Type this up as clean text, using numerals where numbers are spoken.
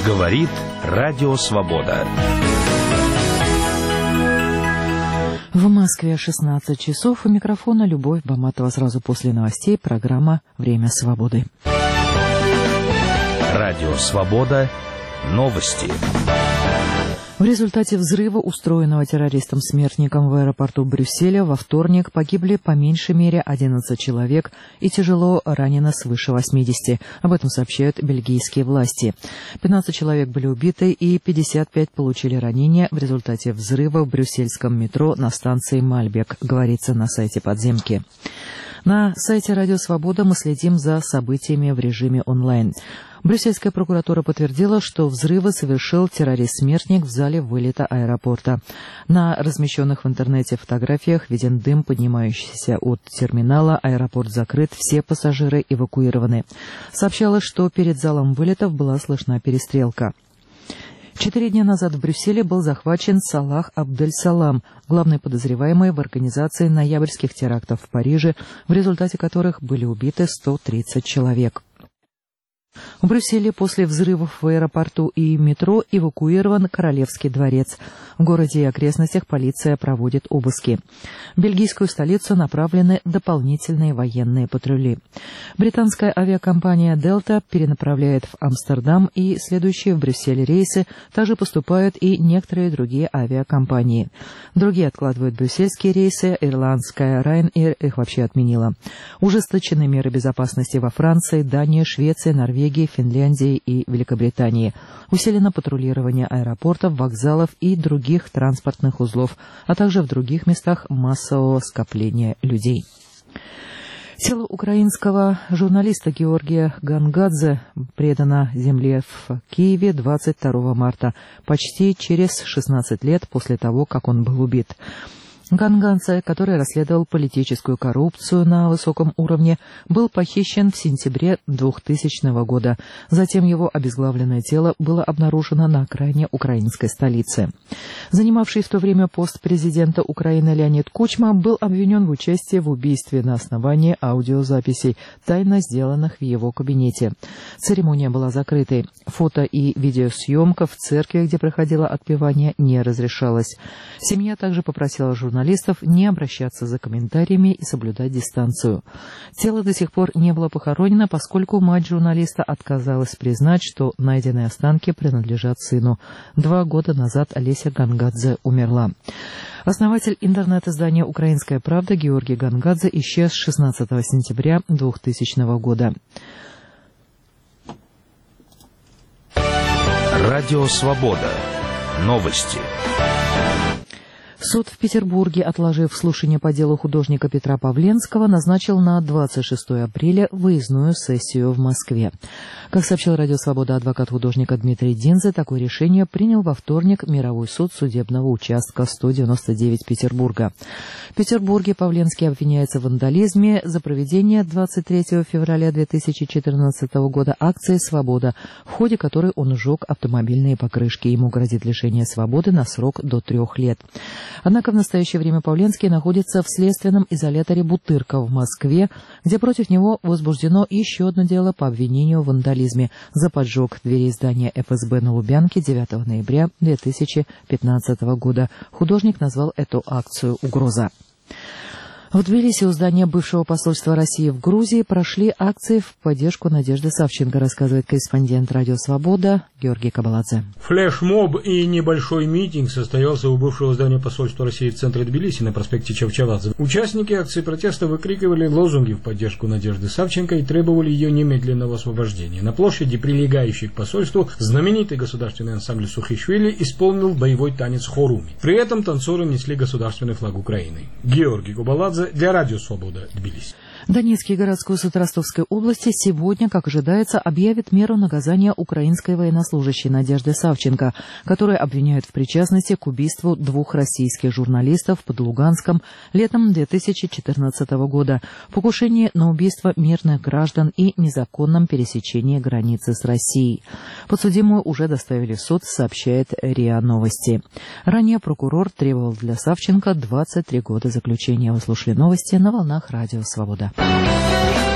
Говорит Радио Свобода. В Москве 16 часов. У микрофона Любовь Баматова. Сразу после новостей программа «Время свободы». Радио Свобода. Новости. В результате взрыва, устроенного террористом-смертником в аэропорту Брюсселя, во вторник погибли по меньшей мере 11 человек и тяжело ранено свыше 80. Об этом сообщают бельгийские власти. 15 человек были убиты и 55 получили ранения в результате взрыва в брюссельском метро на станции Мальбек, говорится на сайте подземки. На сайте «Радио Свобода» мы следим за событиями в режиме онлайн. Брюссельская прокуратура подтвердила, что взрывы совершил террорист-смертник в зале вылета аэропорта. На размещенных в интернете фотографиях виден дым, поднимающийся от терминала. Аэропорт закрыт, все пассажиры эвакуированы. Сообщалось, что перед залом вылетов была слышна перестрелка. 4 дня назад в Брюсселе был захвачен Салах Абдель-Салам, главный подозреваемый в организации ноябрьских терактов в Париже, в результате которых были убиты 130 человек. В Брюсселе после взрывов в аэропорту и метро эвакуирован Королевский дворец. В городе и окрестностях полиция проводит обыски. В бельгийскую столицу направлены дополнительные военные патрули. Британская авиакомпания «Дельта» перенаправляет в Амстердам, и следующие в Брюссель рейсы также поступают и некоторые другие авиакомпании. Другие откладывают брюссельские рейсы, ирландская Ryanair их вообще отменила. Ужесточены меры безопасности во Франции, Дании, Швеции, Норвегии, Финляндии и Великобритании. Усилено патрулирование аэропортов, вокзалов и других транспортных узлов, а также в других местах массового скопления людей. Тело украинского журналиста Георгия Гангадзе предано земле в Киеве 22 марта, почти через 16 лет после того, как он был убит. Гангадзе, который расследовал политическую коррупцию на высоком уровне, был похищен в сентябре 2000 года. Затем его обезглавленное тело было обнаружено на окраине украинской столицы. Занимавший в то время пост президента Украины Леонид Кучма был обвинен в участии в убийстве на основании аудиозаписей, тайно сделанных в его кабинете. Церемония была закрытой. Фото и видеосъемка в церкви, где проходило отпевание, не разрешалась. Семья также попросила журналистов не обращаться за комментариями и соблюдать дистанцию. Тело до сих пор не было похоронено, поскольку мать журналиста отказалась признать, что найденные останки принадлежат сыну. 2 года назад Олеся Гангадзе умерла. Основатель интернет-издания «Украинская правда» Георгий Гангадзе исчез 16 сентября 2000 года. Радио Свобода. Новости. Суд в Петербурге, отложив слушание по делу художника Петра Павленского, назначил на 26 апреля выездную сессию в Москве. Как сообщил Радио Свобода адвокат художника Дмитрий Динзе, такое решение принял во вторник Мировой суд судебного участка 199 Петербурга. В Петербурге Павленский обвиняется в вандализме за проведение 23 февраля 2014 года акции «Свобода», в ходе которой он сжег автомобильные покрышки. Ему грозит лишение свободы на срок до 3 лет. Однако в настоящее время Павленский находится в следственном изоляторе Бутырка в Москве, где против него возбуждено еще одно дело по обвинению в вандализме за поджог дверей здания ФСБ на Лубянке 9 ноября 2015 года. Художник назвал эту акцию «Угроза». В Тбилиси у здания бывшего посольства России в Грузии прошли акции в поддержку Надежды Савченко, рассказывает корреспондент «Радио Свобода» Георгий Кабаладзе. Флешмоб и небольшой митинг состоялся у бывшего здания посольства России в центре Тбилиси на проспекте Чавчавадзе. Участники акции протеста выкрикивали лозунги в поддержку Надежды Савченко и требовали ее немедленного освобождения. На площади, прилегающей к посольству, знаменитый государственный ансамбль Сухишвили исполнил боевой танец хоруми. При этом танцоры несли государственный флаг Украины. Георгий Кабаладзе для Радио Свобода, Тбилиси. Донецкий городской суд Ростовской области сегодня, как ожидается, объявит меру наказания украинской военнослужащей Надежды Савченко, которую обвиняют в причастности к убийству 2 российских журналистов под Луганском летом 2014 года, покушении на убийство мирных граждан и незаконном пересечении границы с Россией. Подсудимую уже доставили в суд, сообщает РИА Новости. Ранее прокурор требовал для Савченко 23 года заключения. Вы слушали новости на волнах Радио Свобода.